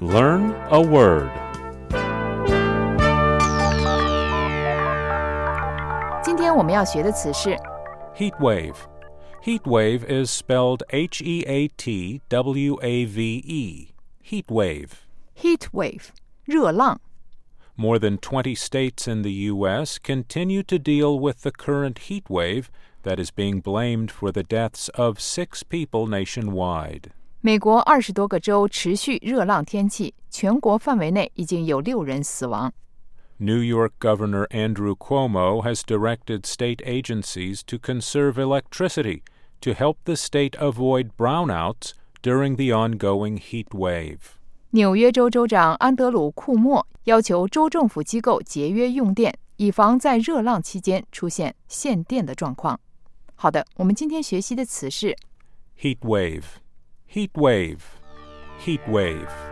Learn a word. 今天我们要学的词是 Heat wave. Heat wave is spelled H-E-A-T-W-A-V-E. Heat wave. heat wave 热浪。 More than 20 states in the U.S. continue to deal with the current heat wave that is being blamed for the deaths of 6 people nationwide. 美国20多个州持续热浪天气，全国范围内已经有6人死亡。 New York Governor Andrew Cuomo has directed state agencies to conserve electricity to help the state avoid brownouts during the ongoing heat wave. 纽约州州长安德鲁·库莫要求州政府机构节约用电，以防在热浪期间出现限电的状况。好的，我们今天学习的词是 Heat wave. Heat wave. Heat wave.